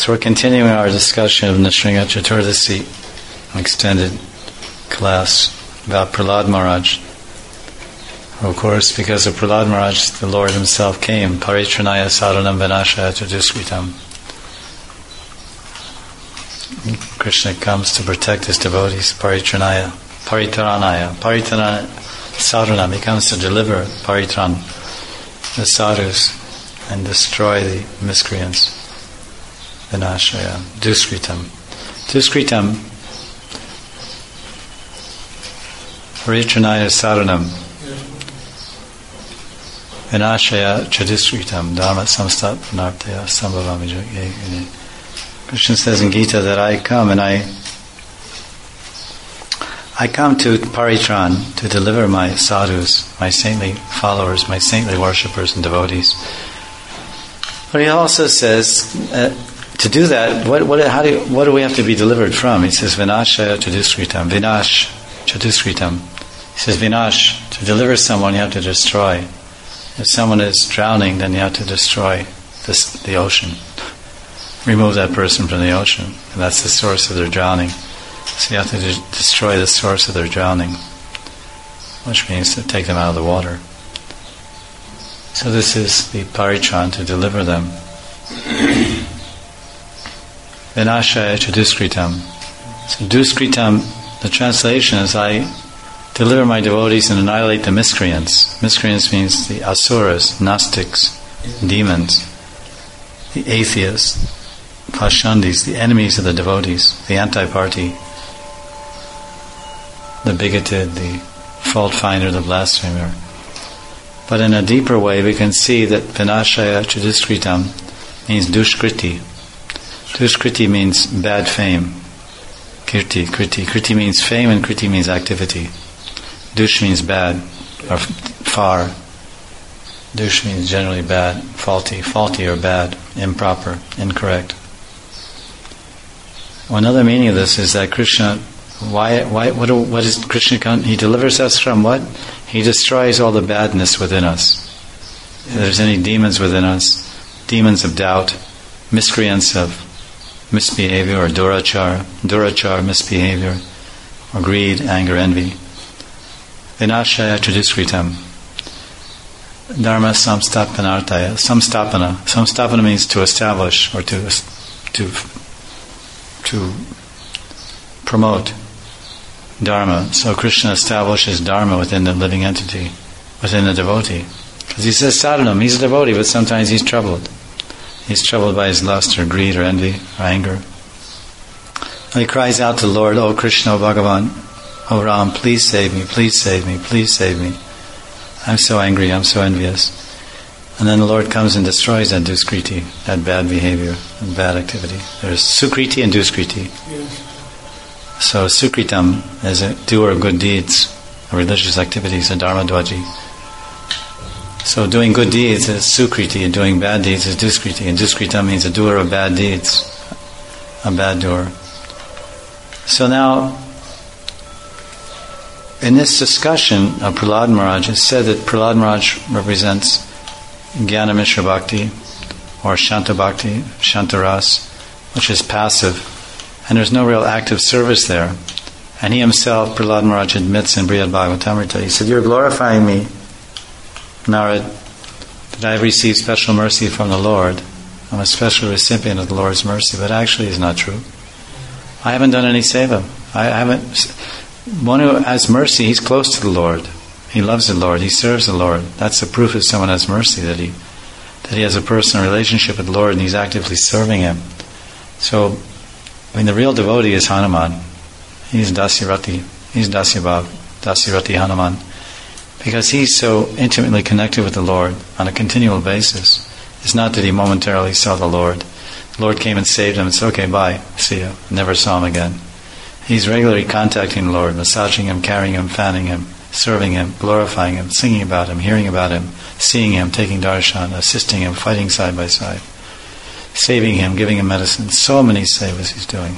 So we're continuing our discussion of Nrsimha Chaturdasi, extended class about Prahlad Maharaj. Of course, because of Prahlad Maharaj, the Lord Himself came, Paritranaya Sadhanam Vinashaya Chaduskritam. Krishna comes to protect His devotees, Paritranaya, Sadhanam. He comes to deliver Paritran, the sadhus, and destroy the miscreants. Vinashaya, Duskritam. Duskritam, Paritranaya Sadhanam. Vinashaya Chaduskritam, Dharma Samstapnartaya Sambhavami. Krishna says in Gita that I come to Paritran, to deliver my sadhus, my saintly followers, my saintly worshippers and devotees. But he also says, to do that, what do we have to be delivered from? He says, Vinashaya Chaduskritam, Vinash Chaduskritam. He says, Vinash, to deliver someone you have to destroy. If someone is drowning, then you have to destroy the ocean. Remove that person from the ocean. And that's the source of their drowning. So you have to destroy the source of their drowning, which means to take them out of the water. So this is the Paritran, to deliver them. Vinashaya Chaduskritam. So Duskritam, the translation is I deliver my devotees and annihilate the miscreants. Miscreants means the asuras, Gnostics, demons, the atheists, Pashandis, the enemies of the devotees, the anti-party, the bigoted, the fault finder, the blasphemer. But in a deeper way, we can see that Vinashaya Chaduskritam means Dushkriti. Dushkriti means bad fame. Kirti, Kriti. Kriti means fame and Kriti means activity. Dush means bad, or far. Dush means generally bad, faulty or bad, improper, incorrect. Another meaning of this is that Krishna, what is Krishna? He delivers us from what? He destroys all the badness within us. If there's any demons within us, demons of doubt, miscreants of misbehavior or durachar, misbehavior, or greed, anger, envy. Vinashaya Chaduskritam. Dharma Samstapanartaya. Samstapana. Samstapana means to establish or to promote Dharma. So Krishna establishes Dharma within the living entity, within the devotee. Because he says sadhanam, he's a devotee, but sometimes he's troubled. He's troubled by his lust or greed or envy or anger. And he cries out to the Lord, O Krishna, O Bhagavan, O Ram, please save me, please save me, please save me. I'm so angry, I'm so envious. And then the Lord comes and destroys that duskriti, that bad behavior and bad activity. There's sukriti and duskriti. Yes. So sukritam is a doer of good deeds, religious activities, a dharma dwaji. So doing good deeds is sukriti, and doing bad deeds is duskriti. And duskrita means a doer of bad deeds, a bad doer. So now, in this discussion of Prahlad Maharaj, it's said that Prahlad Maharaj represents Jnana Mishra Bhakti, or Shanta Bhakti, Shantaras, which is passive, and there's no real active service there. And he himself, Prahlad Maharaj, admits in Brihad Bhagavatamrita, he said, "You're glorifying me, Narad, that I've received special mercy from the Lord. I'm a special recipient of the Lord's mercy," but actually it's not true. I haven't done any seva. One who has mercy, he's close to the Lord. He loves the Lord. He serves the Lord. That's the proof that someone has mercy, that he has a personal relationship with the Lord and he's actively serving Him. So, the real devotee is Hanuman. He's Dasyarati. He's Dasyabhav, Dasyarati Hanuman. Because he's so intimately connected with the Lord on a continual basis. It's not that he momentarily saw the Lord. The Lord came and saved him and said, "Okay, bye, see you." Never saw him again. He's regularly contacting the Lord, massaging Him, carrying Him, fanning Him, serving Him, glorifying Him, singing about Him, hearing about Him, seeing Him, taking darshan, assisting Him, fighting side by side, saving Him, giving Him medicine. So many sevas he's doing.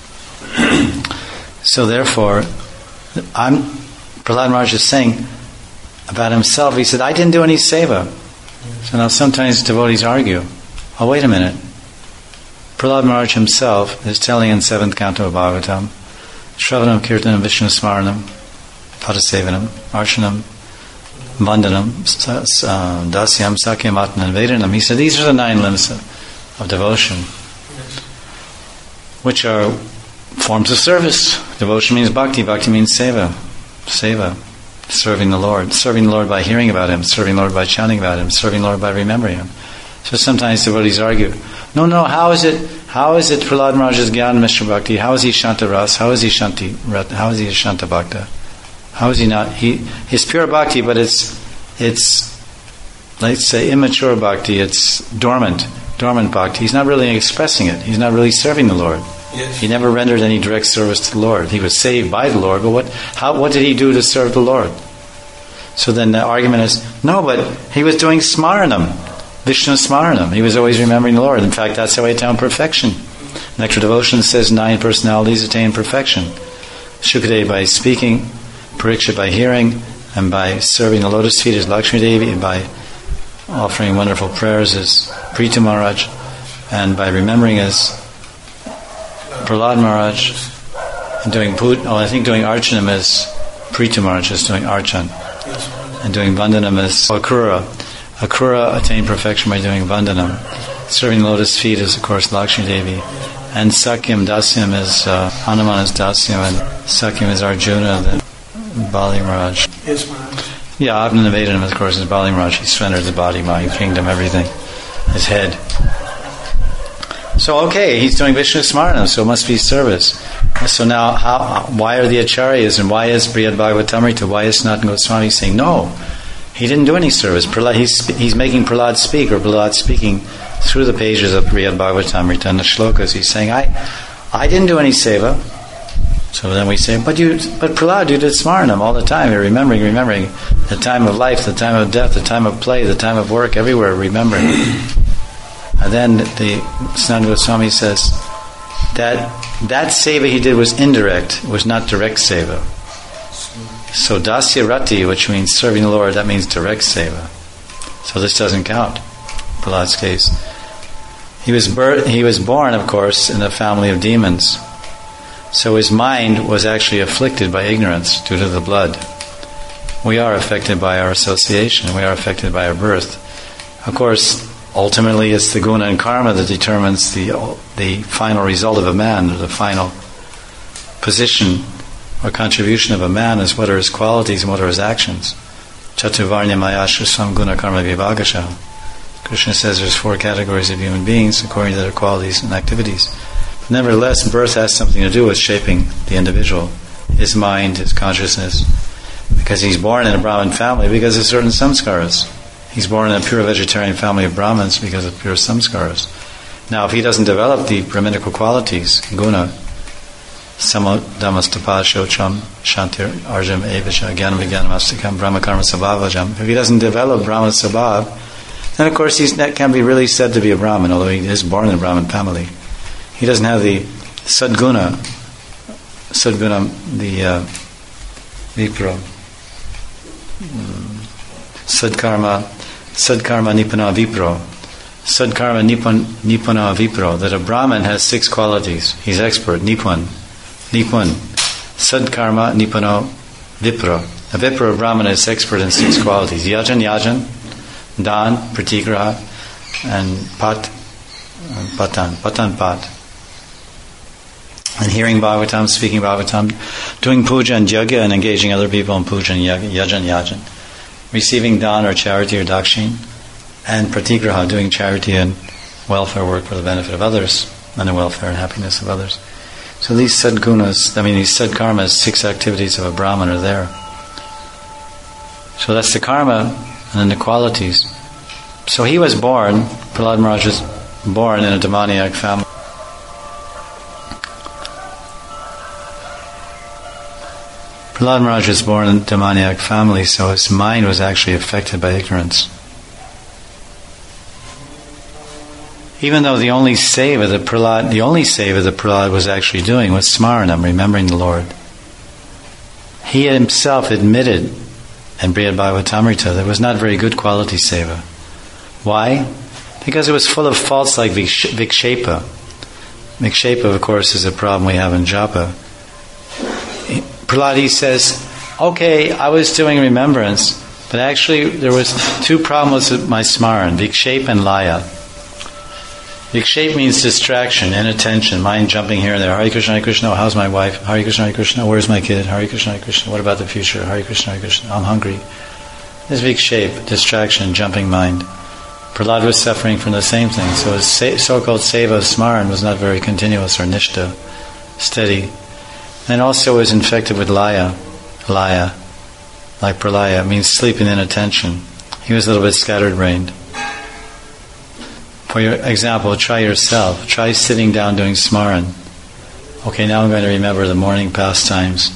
So therefore, Prahlad Maharaj is saying about himself, he said, "I didn't do any seva." So now sometimes devotees argue, "Oh, wait a minute. Prahlad Maharaj himself is telling in 7th canto of Bhagavatam, Shravanam, Kirtanam, Vishnu Smaranam, Padasevanam, Archanam, Vandanam, Dasyam, Sakyam, Atmanam, Vedanam. He said these are the 9 limbs of devotion, which are forms of service. Devotion means bhakti. Bhakti means seva. Seva. Serving the Lord. Serving the Lord by hearing about Him. Serving the Lord by chanting about Him. Serving the Lord by remembering Him. So sometimes devotees argue, no, how is it Prahlad Maharaj is Gyan Mishra Bhakti? How is he Shanta Ras? How is he Shanti? How is he a Shanta Bhakta? How is he not? He's pure Bhakti, but it's let's say immature Bhakti. It's dormant Bhakti. He's not really expressing it. He's not really serving the Lord. Yes. He never rendered any direct service to the Lord. He was saved by the Lord, but what did he do to serve the Lord? So then the argument is, no, but he was doing Smaranam, Vishnu Smaranam. He was always remembering the Lord. In fact, that's how he attained perfection. Nectar Devotion says 9 personalities attain perfection. Shukadeva by speaking, Pariksha by hearing, and by serving the lotus feet is Lakshmi Devi, and by offering wonderful prayers is Prithu Maharaj, and by remembering is Prahlad Maharaj, and doing Archanam is Prithu Maharaj is doing Archan, and doing Vandanam is Akrura. Akrura attained perfection by doing Vandanam. Serving the lotus feet is, of course, Lakshmi Devi. And Sakyam, Dasyam is, Hanuman is Dasyam, and Sakyam is Arjuna, the Bali Maharaj. Yes, Maharaj. Yeah, Atmanam Vedanam, of course, is Bali Maharaj. He surrendered the body, mind, kingdom, everything. His head. So, okay, he's doing Vishnu Smaranam, so it must be service. So now, why are the Acharyas, and why is Brihad Bhagavatamrita, why is Sanatana Goswami saying, no, he didn't do any service. He's making Prahlad speak, or Prahlad speaking through the pages of Brihad Bhagavatamrita and the shlokas. He's saying, I didn't do any seva. So then we say, but Prahlad, you did Smaranam all the time. You're remembering the time of life, the time of death, the time of play, the time of work, everywhere, remembering. And then the Sanatana Goswami says that seva he did was indirect, it was not direct seva. So Dasya Rati, which means serving the Lord, that means direct seva. So this doesn't count, Prahlad's case. He was born, of course, in a family of demons. So his mind was actually afflicted by ignorance due to the blood. We are affected by our association. We are affected by our birth. Of course, ultimately it's the guna and karma that determines the final result of a man, or the final position or contribution of a man is what are his qualities and what are his actions. Chatuvarnya mayashrasam guna karma vibhagasha. Krishna says there's 4 categories of human beings according to their qualities and activities. But nevertheless, birth has something to do with shaping the individual, his mind, his consciousness, because he's born in a Brahmin family because of certain samskaras. He's born in a pure vegetarian family of Brahmins because of pure samskaras. Now, if he doesn't develop the Brahminical qualities, guna, Samadhamastapa Shocham Shantir Arjam Evasha Gyanam Vijnanamastikam Brahma Karma Sabhavajam. If he doesn't develop Brahma Sabhav, then of course that can be really said to be a Brahmin, although he is born in a Brahmin family. He doesn't have the Sadguna, the Vipra, Sadkarma Nipana Vipro. Sadkarma Nipana Vipro, that a Brahmin has 6 qualities. He's expert, Nipun. Sadkarma Nipano Vipra. A Vipra Brahmana is expert in 6 qualities. Yajan, Dan, Pratigraha, and Patan. And hearing Bhagavatam, speaking Bhagavatam, doing puja and yajna, and engaging other people in puja and yajan. Receiving dan or charity or dakshin, and Pratigraha, doing charity and welfare work for the benefit of others, and the welfare and happiness of others. So these sadgunas, these sadkarmas, 6 activities of a Brahman are there. So that's the karma and then the qualities. So he was born, Prahlad Maharaj was born in a demoniac family. Prahlad Maharaj was born in a demoniac family, so his mind was actually affected by ignorance. Even though the only seva that Prahlad was actually doing was Smaranam, remembering the Lord. He himself admitted in Brihad Bhagavatamrita that it was not very good quality seva. Why? Because it was full of faults like vikshepa. Vikshepa, of course, is a problem we have in japa. Prahlad, he says, okay, I was doing remembrance, but actually there was two problems with my smaran, vikshepa and laya. Vikshepa means distraction, inattention, mind jumping here and there. Hare Krishna, oh, how's my wife? Hare Krishna, where's my kid? Hare Krishna, what about the future? Hare Krishna, I'm hungry. This vikshepa, distraction, jumping mind. Prahlad was suffering from the same thing, so his so-called seva smaran was not very continuous or nishta, steady. And also was infected with laya, like pralaya, means sleeping inattention. He was a little bit scattered-brained. For your example, try yourself. Try sitting down doing smaran. Okay, now I'm going to remember the morning pastimes.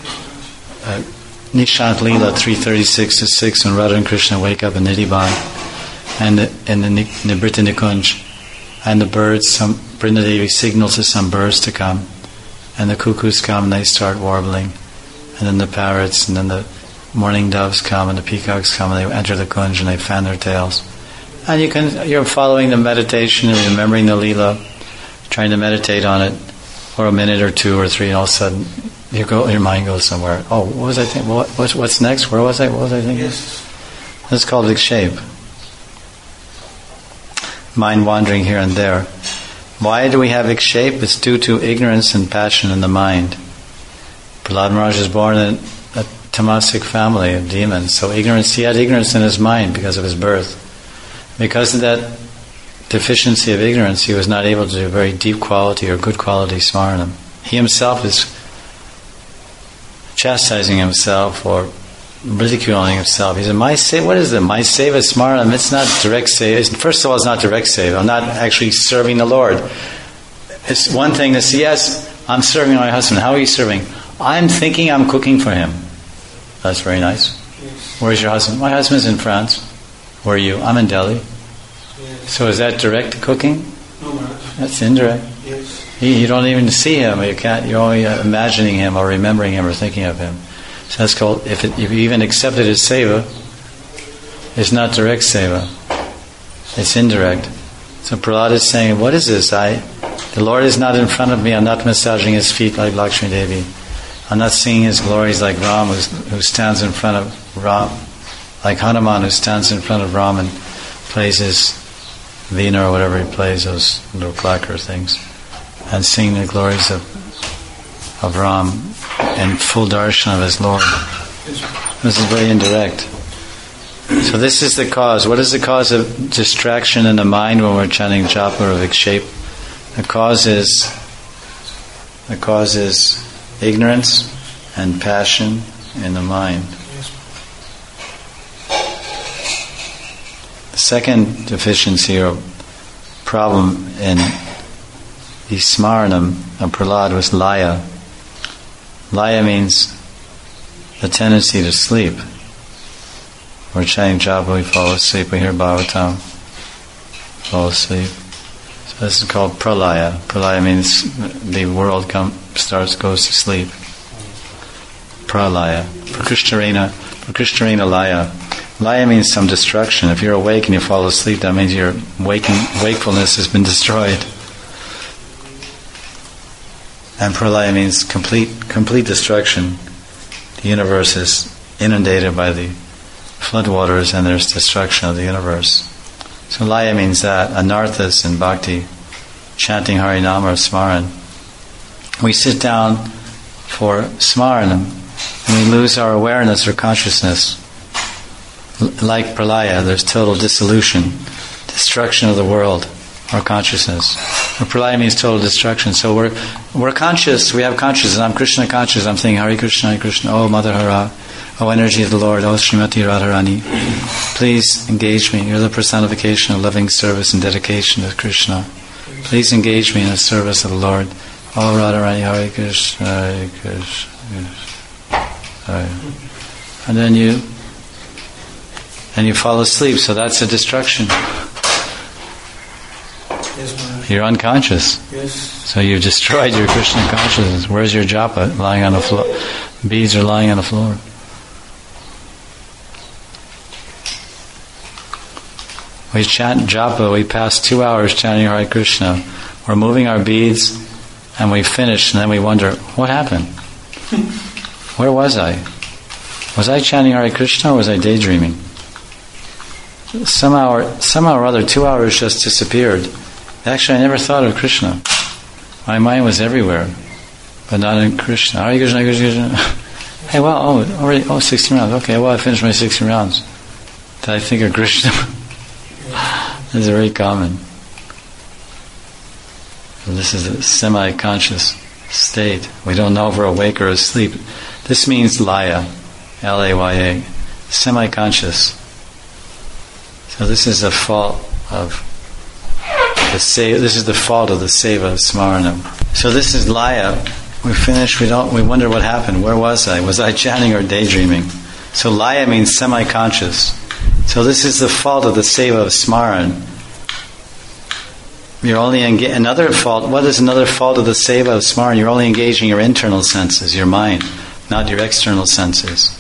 Nishant Leela 3:36 to 6, when Radha and Krishna wake up in Nidhiban, and in the Nibrita Nikunj, and the birds, Brinda Devi signals to some birds to come, and the cuckoos come and they start warbling, and then the parrots, and then the morning doves come, and the peacocks come, and they enter the kunj and they fan their tails. And you're following the meditation and remembering the Leela, trying to meditate on it for a minute or two or three, and all of a sudden your mind goes somewhere. Oh, what was I thinking? What's next? Where was I? What was I thinking? Yes. That's called vikshepa. Mind wandering here and there. Why do we have vikshepa? It's due to ignorance and passion in the mind. Prahlad Maharaj was born in a tamasic family of demons, so he had ignorance in his mind because of his birth. Because of that deficiency of ignorance, he was not able to do very deep quality or good quality smaranam. He himself is chastising himself or ridiculing himself. He said, what is it? My seva smaranam, it's not direct seva. First of all, it's not direct seva. I'm not actually serving the Lord. It's one thing to say, yes, I'm serving my husband. How are you serving? I'm thinking I'm cooking for him. That's very nice. Yes. Where's your husband? My husband's in France. Where are you? I'm in Delhi. Yes. So is that direct cooking? No, Maharaj. That's indirect. Yes. You don't even see him. You're only imagining him or remembering him or thinking of him. So that's called, if you even accepted his seva, it's not direct seva. It's indirect. So Prahlad is saying, what is this? The Lord is not in front of me. I'm not massaging his feet like Lakshmi Devi. I'm not seeing his glories like Ram, who stands in front of Ram, like Hanuman, who stands in front of Ram and plays his veena or whatever he plays, those little clacker things, and sing the glories of Ram in full darshan of his Lord. This is very indirect. So this is the cause. What is the cause of distraction in the mind when we're chanting japa or vikshepa? The cause is ignorance and passion in the mind. The second deficiency or problem in the smaranam of Prahlad was laya. Laya means the tendency to sleep. We're chanting japa, we fall asleep, we hear Bhagavatam, fall asleep. So this is called pralaya. Pralaya means the world goes to sleep. Pralaya. Prakishtarena laya. Laya means some destruction. If you're awake and you fall asleep, that means your wakefulness has been destroyed. And pralaya means complete destruction. The universe is inundated by the floodwaters and there's destruction of the universe. So laya means that. Anarthas in bhakti, chanting Harinama or Smaran. We sit down for Smaranam and we lose our awareness or consciousness. Like pralaya, there's total dissolution, destruction of the world, our consciousness. Pralaya means total destruction. So we're conscious, we have consciousness. I'm Krishna conscious, I'm saying Hare Krishna, Hare Krishna, oh Mother Hara, oh energy of the Lord, oh Srimati Radharani, please engage me. You're the personification of loving service and dedication to Krishna. Please engage me in the service of the Lord. Oh Radharani, Hare Krishna, Hare Krishna, Hare. And then you fall asleep, so that's a destruction. Yes, you're unconscious. Yes. So you've destroyed your Krishna consciousness. Where's your japa? Lying on the floor. Beads are lying on the floor. We chant japa, we pass 2 hours chanting Hare Krishna. we're moving our beads, and we finish, and then we wonder, what happened? Where was I? Was I chanting Hare Krishna or was I daydreaming? Somehow or other, 2 hours just disappeared. Actually, I never thought of Krishna. My mind was everywhere, but not in Krishna. Hare Krishna, Krishna, Krishna. Hey, well, already 16 rounds. Okay, well, I finished my 16 rounds. Did I think of Krishna? This is very common. So this is a semi-conscious state. We don't know if we're awake or asleep. This means laya, L-A-Y-A, semi-conscious. So this is a fault of the this is the fault of the seva of smaranam. So this is laya. We finish. We wonder what happened. Where was I? Was I chanting or daydreaming? So laya means semi-conscious. So this is the fault of the seva of smaran. You're only another fault. What is another fault of the seva of smaran? You're only engaging your internal senses, your mind, not your external senses.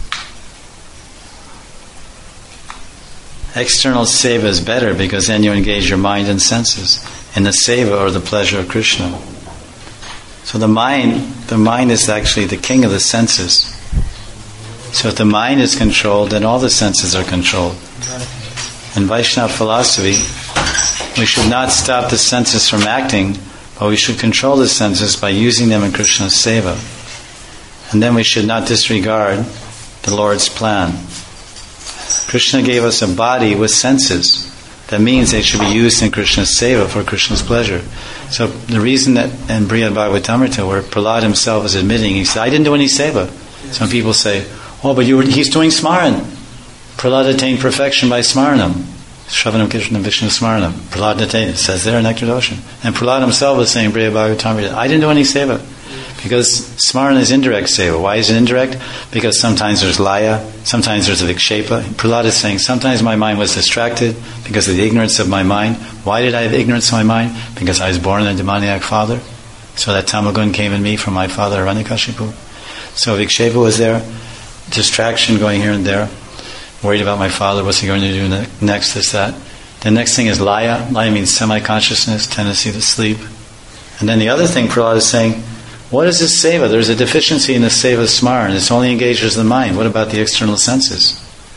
External seva is better because then you engage your mind and senses in the seva or the pleasure of Krishna. So the mind is actually the king of the senses. So if the mind is controlled, then all the senses are controlled. In Vaishnava philosophy, we should not stop the senses from acting, but we should control the senses by using them in Krishna's seva. And then we should not disregard the Lord's plan. Krishna gave us a body with senses. That means they should be used in Krishna's seva for Krishna's pleasure. So the reason that in Brihad Bhagavatamrita, where Prahlad himself is admitting, he said, I didn't do any seva. Some people say, oh, but he's doing smaran. Prahlad attained perfection by smaranam. Shravanam Krishna Vishnu Smaranam. Prahlad attained, it says there in Nectar Doshan. And Prahlad himself was saying, Brihad Bhagavatamrita, I didn't do any seva. Because smaran is indirect seva. Why is it indirect? Because sometimes there's laya, sometimes there's a vikshepa. Prahlad is saying, sometimes my mind was distracted because of the ignorance of my mind. Why did I have ignorance of my mind? Because I was born in a demoniac father. So that tamagun came in me from my father Hiranyakashipu. So vikshepa was there, distraction going here and there, worried about my father, what's he going to do next, this, that. The next thing is laya. Laya means semi-consciousness, tendency to sleep. And then the other thing Prahlad is saying, what is this seva? There's a deficiency in the seva smaran. It only engages the mind. What about the external senses?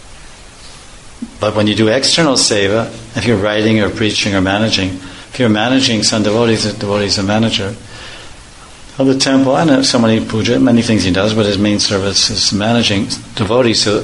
But when you do external seva, if you're writing or preaching or managing, if you're managing some devotees, the devotee is a manager of the temple, I know so many puja, many things he does, but his main service is managing devotees. So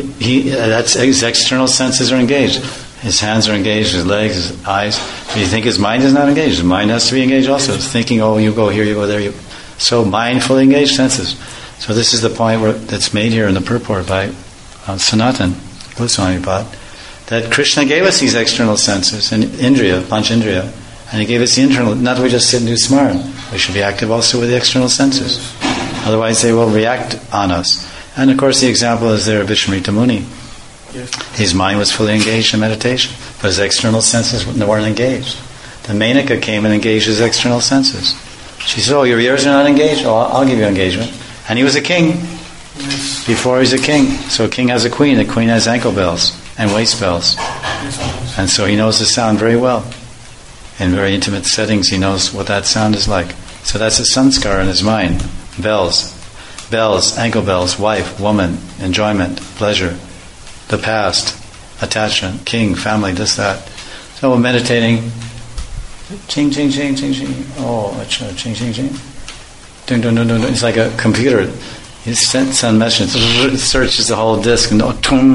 his external senses are engaged. His hands are engaged, his legs, his eyes. Do you think his mind is not engaged? His mind has to be engaged also. It's thinking, oh, you go here, you go there. So mindfully engaged senses. So this is the point that's made here in the purport by Sanatan Goswami Pad, that Krishna gave us these external senses, and Indriya, Panch-Indriya, and He gave us the internal. Not that we just sit and do smaran. We should be active also with the external senses. Otherwise they will react on us. And of course the example is there of Vishwamitra Muni. Yes. His mind was fully engaged in meditation, but his external senses weren't engaged. The Menaka came and engaged his external senses. She said, oh, your ears are not engaged? Oh, I'll give you engagement. And he was a king. Yes. Before he's a king. So a king has a queen. The queen has ankle bells and waist bells. Yes. And so he knows the sound very well. In very intimate settings, he knows what that sound is like. So that's a sanskar in his mind. Bells, ankle bells, wife, woman, enjoyment, pleasure, the past, attachment, king, family, this, that. So we're meditating. Ching, ching, ching, ching, ching. Oh, ching, ching, ching. Dun, dun, dun, dun, dun. It's like a computer. He sends a message, searches the whole disk, and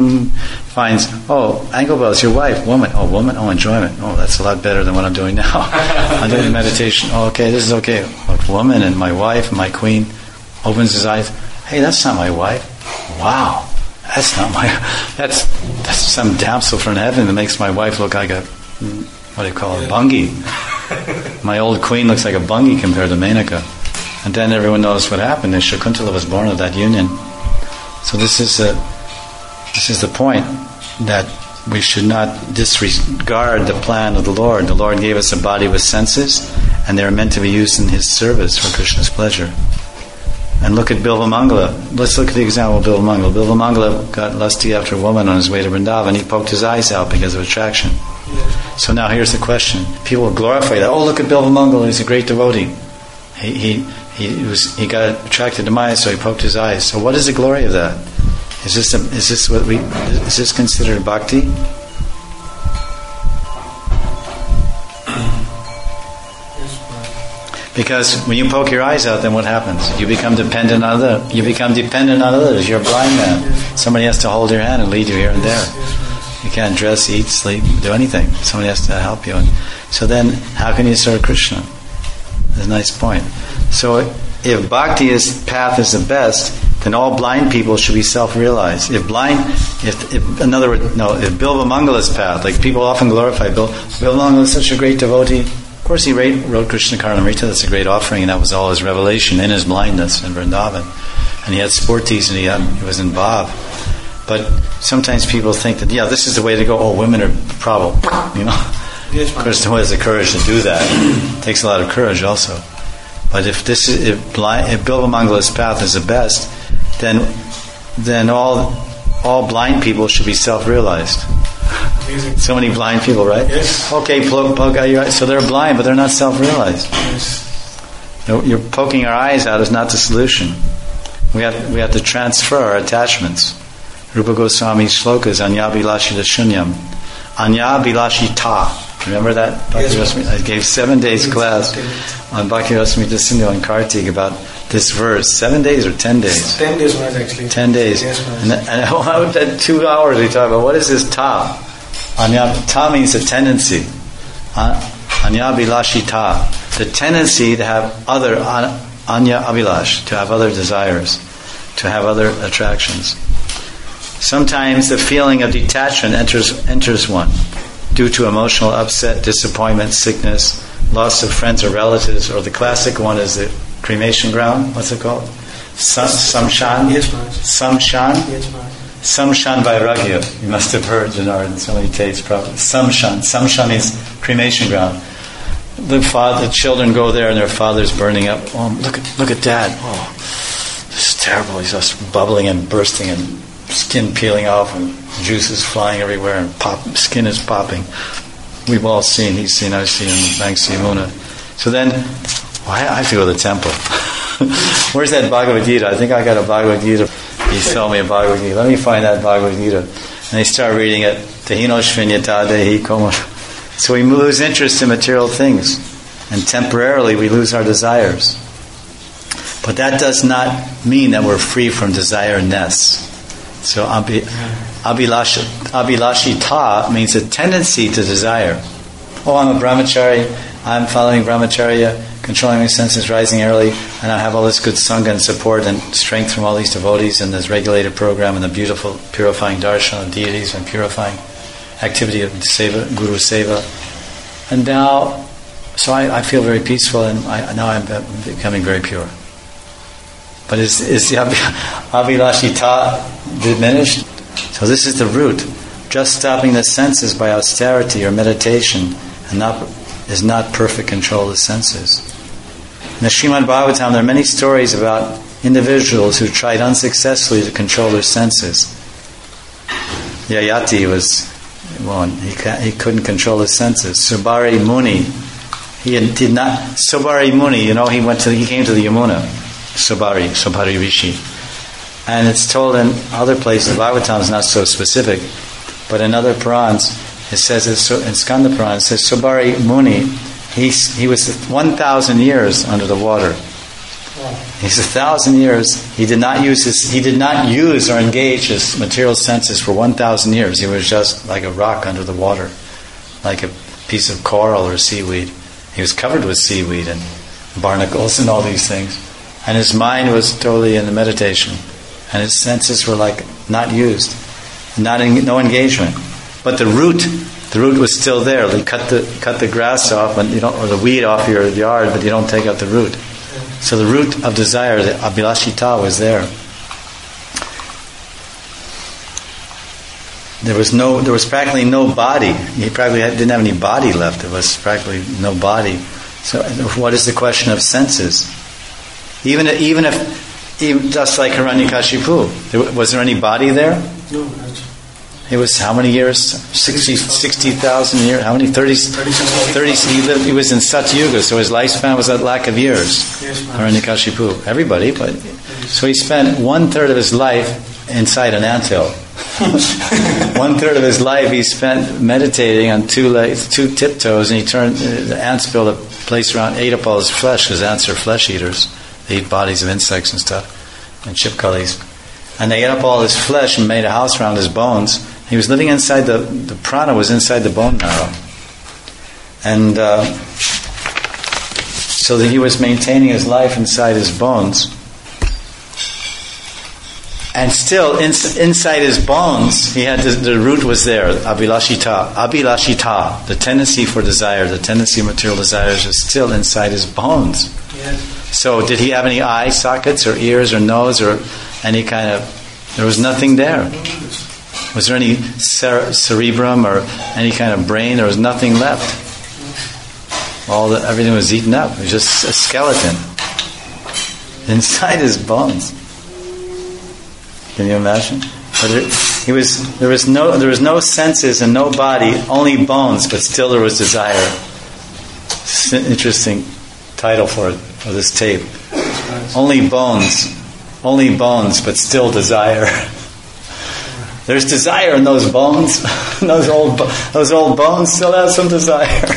finds, oh, ankle bells, your wife, woman, oh, enjoyment. Oh, that's a lot better than what I'm doing now. I'm doing meditation. Oh, okay, this is okay. Like woman and my wife, my queen, opens his eyes. Hey, that's not my wife. Wow, that's not my. That's some damsel from heaven that makes my wife look like a. What do you call it? Bungi. My old queen looks like a bungi compared to Menaka. And then everyone knows what happened. And Shakuntala was born of that union. So this is the point, that we should not disregard the plan of the Lord. The Lord gave us a body with senses, and they are meant to be used in His service for Krishna's pleasure. And look at Bilvamangala. Let's look at the example of Bilvamangala. Bilvamangala got lusty after a woman on his way to Vrindavan. He poked his eyes out because of attraction. So now here's the question. People glorify that. Oh, look at Bilvamangal, he's a great devotee. He got attracted to Maya, so he poked his eyes. So what is the glory of that? Is this considered bhakti? Because when you poke your eyes out, then what happens? You become dependent on others. You're a blind man. Somebody has to hold your hand and lead you here and there. You can't dress, eat, sleep, do anything. Somebody has to help you. And so then, how can you serve Krishna? That's a nice point. So if bhakti's path is the best, then all blind people should be self-realized. If Bilvamangala's path, like people often glorify Bilvamangala is such a great devotee. Of course, he wrote Krishna Karnamrita. That's a great offering, and that was all his revelation in his blindness in Vrindavan. And he had sporties, and he was in bhav. But sometimes people think that, this is the way to go. Oh, women are a problem, Yes, of course, who has the courage to do that? It takes a lot of courage also. But if Bilvamangala's path is the best, then all blind people should be self-realized. So many blind people, right? Yes. Okay, poke out your eyes. So they're blind, but they're not self-realized. Yes. You're poking our eyes out is not the solution. We have to transfer our attachments. Rupa Goswami's shloka is Anya Bilashita Shunyam. Anya Bilashita. Remember that? Yes. I gave 7 days class on Bhakti Rasamrita Sindhu and Kartik about this verse. 7 days or 10 days? 10 days, actually. 10 days. Yes, and 2 hours we talk about what is this ta? Ta means a tendency. Anya Bilashita. The tendency to have other Anya Abilash, to have other desires, to have other attractions. Sometimes the feeling of detachment enters one due to emotional upset, disappointment, sickness, loss of friends or relatives, or the classic one is the cremation ground. What's it called? Samshan? Yes, Maharaj. Samshan? Yes, Maharaj. Samshan Vairagya. You must have heard Janardhan in so many tapes probably. Samshan. Samshan is cremation ground. The children go there and their father's burning up. Oh, look at Dad. Oh, this is terrible. He's just bubbling and bursting and skin peeling off and juices flying everywhere and skin is popping. We've all seen, he's seen, I've seen Banks Yamuna. So then, I have to go to the temple. Where's that Bhagavad Gita? I think I got a Bhagavad Gita. He sold me a Bhagavad Gita. Let me find that Bhagavad Gita. And they start reading it. Tehino Shvinyata Dehi Koma. So we lose interest in material things. And temporarily we lose our desires. But that does not mean that we're free from desire-ness. So abhilashita means a tendency to desire. Oh, I'm a brahmachari, I'm following brahmacharya, controlling my senses, rising early, and I have all this good sangha and support and strength from all these devotees and this regulated program and the beautiful purifying darshan of deities and purifying activity of seva, guru seva. And now, so I feel very peaceful and now I'm becoming very pure. But is the abhilashita diminished? So this is the root. Just stopping the senses by austerity or meditation is not perfect control of the senses. In the Srimad Bhagavatam, there are many stories about individuals who tried unsuccessfully to control their senses. Yayati was one. He couldn't control his senses. Subari Muni, Subari Muni, he came to the Yamuna. Subari Rishi. And it's told in other places, Bhagavatam is not so specific, but in other Purans, it says, in Skanda Puran, it says, Subari Muni, he was 1,000 years under the water. He's 1,000 years. He did not use or engage his material senses for 1,000 years. He was just like a rock under the water, like a piece of coral or seaweed. He was covered with seaweed and barnacles and all these things. And his mind was totally in the meditation. And his senses were like not used. No engagement. But the root was still there. You cut the grass off or the weed off your yard, but you don't take out the root. So the root of desire, the abhilashita, was there. There was practically no body. He practically didn't have any body left. There was practically no body. So what is the question of senses? Even just like Hiranyakashipu, was there any body there? No. He was how many years? 60,000 years? How many? 30? 30. He was in Satyuga, so his lifespan was a lack of years. Yes, Hiranyakashipu. Everybody, but so he spent 1/3 of his life inside an anthill. 1/3 of his life he spent meditating on two tiptoes, and he turned the ants built a place around, ate up all his flesh, because ants are flesh eaters. They eat bodies of insects and stuff, and chipkullies. And they ate up all his flesh and made a house around his bones. He was living inside the prana was inside the bone marrow. And so that he was maintaining his life inside his bones. And still, inside his bones, he had the root was there, abhilashita. Abhilashita, the tendency for desire, the tendency of material desires was still inside his bones. Yes. So did he have any eye sockets or ears or nose or any kind of... There was nothing there. Was there any cerebrum or any kind of brain? There was nothing left. Everything was eaten up. It was just a skeleton inside his bones. Can you imagine? But there was no senses and no body, only bones, but still there was desire. It's an interesting title for this tape. Only bones, but still desire. There's desire in those bones. those old bones still have some desire.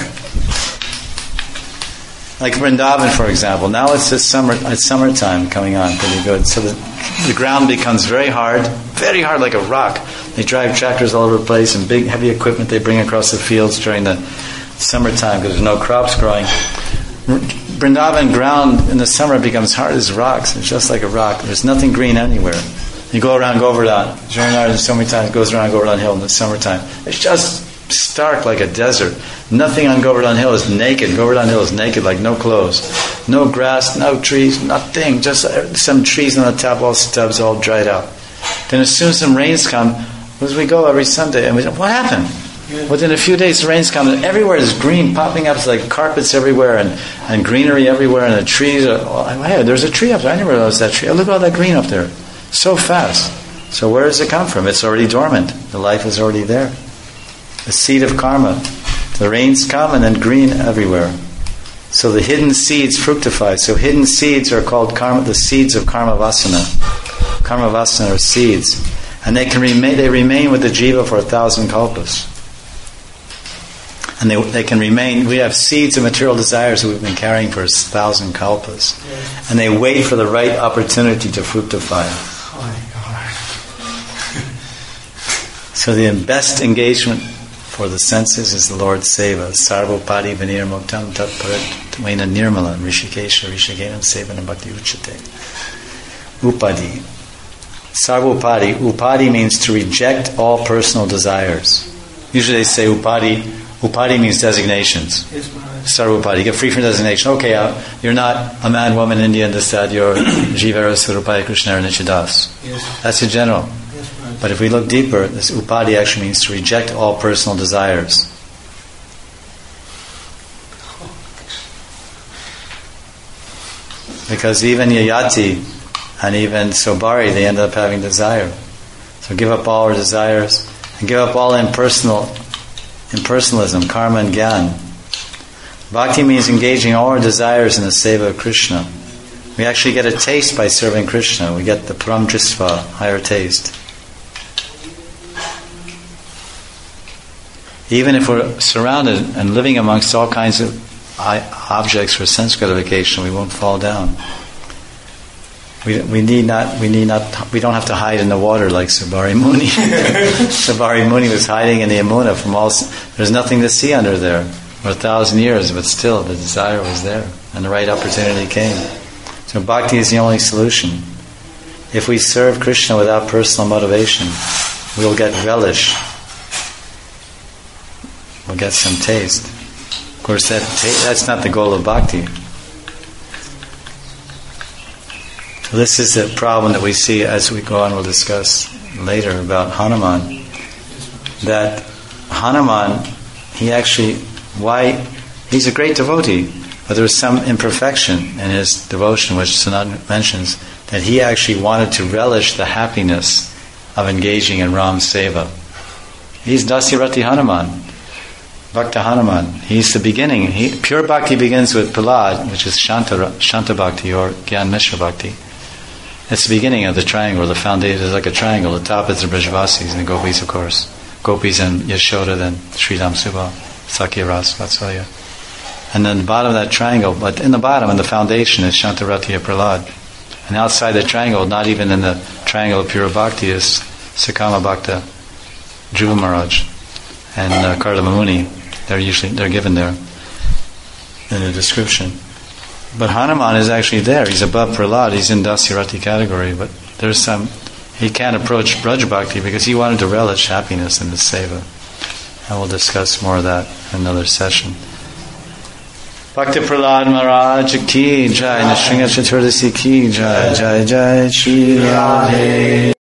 Like Vrindavan, for example. Now it's summertime coming on, pretty good. So the ground becomes very hard like a rock. They drive tractors all over the place and big heavy equipment they bring across the fields during the summertime because there's no crops growing. Vrindavan ground in the summer becomes hard as rocks. It's just like a rock. There's nothing green anywhere. You go around Govardhan. Jagannath so many times goes around Govardhan Hill in the summertime. It's just stark like a desert. Nothing on Govardhan Hill is naked. Govardhan Hill is naked, like no clothes. No grass, no trees, nothing. Just some trees on the top, all stubs, all dried out. Then as soon as some rains come, as we go every Sunday, and we say, what happened? Yeah. Within a few days, the rains come, and everywhere is green, popping up. It's like carpets everywhere, and greenery everywhere, and the trees are... hey, there's a tree up there. I never realized that tree. Oh, look at all that green up there. So fast. So where does it come from? It's already dormant. The life is already there. The seed of karma. The rains come and then green everywhere. So the hidden seeds fructify. So hidden seeds are called karma, the seeds of karma vasana. Karma vasana are seeds. And they remain with the jiva for 1,000 kalpas. And they can remain, we have seeds of material desires that we've been carrying for 1,000 kalpas. And they wait for the right opportunity to fructify. So the best engagement for the senses is the Lord's seva. Sarvopadi vinir muktam tat parat nirmala rishikesha rishikenam sevanam bhakti uchate. Upadi. Sarvopadi. Upadi means to reject all personal desires. Usually they say upadi. Upadi means designations. Sarvopadi. You get free from designation. Okay, you're not a man, woman, Indian, this, that. You're Jivara, Surupaya, Krishna, and Nichidas. Yes. That's in general. But if we look deeper, this upadi actually means to reject all personal desires. Because even Yayati and even Sobari, they end up having desire. So give up all our desires and give up all impersonalism, karma and gyan. Bhakti means engaging all our desires in the seva of Krishna. We actually get a taste by serving Krishna. We get the param drisva, higher taste. Even if we're surrounded and living amongst all kinds of objects for sense gratification, we won't fall down. We don't have to hide in the water like Sabari Muni. Sabari Muni was hiding in the Yamuna from all. There's nothing to see under there for 1,000 years, but still the desire was there, and the right opportunity came. So bhakti is the only solution. If we serve Krishna without personal motivation, we'll get relish. We'll get some taste. Of course, that's not the goal of bhakti. So this is the problem that we see as we go on. We'll discuss later about Hanuman. That Hanuman, he's a great devotee, but there was some imperfection in his devotion, which Sanat mentions, that he actually wanted to relish the happiness of engaging in Ram's seva. He's Dasirati Hanuman, Bhakta Hanuman. He's the beginning. Pure bhakti begins with Prahlad, which is Shanta Bhakti or Gyan Mishra Bhakti. It's the beginning of the triangle. The foundation is like a triangle. The top is the Brajavasis and the Gopis, of course. Gopis and Yashoda, then Sridham Subha, Sakya Ras, Vatsalya. And then the bottom of that triangle, but in the bottom, in the foundation, is Shantaratiya Prahlad. And outside the triangle, not even in the triangle of pure bhakti, is Sakama Bhakta, Dhruva Maharaj, and Kardama Muni. They're given there in the description. But Hanuman is actually there. He's above Prahlad. He's in Dasirati category. But he can't approach Braj Bhakti because he wanted to relish happiness in the seva. And we'll discuss more of that in another session. Bhakti Prahlad Maharaj ki jai, Nrsimha Chaturdasi ki jai, jai jai Shri Radhe.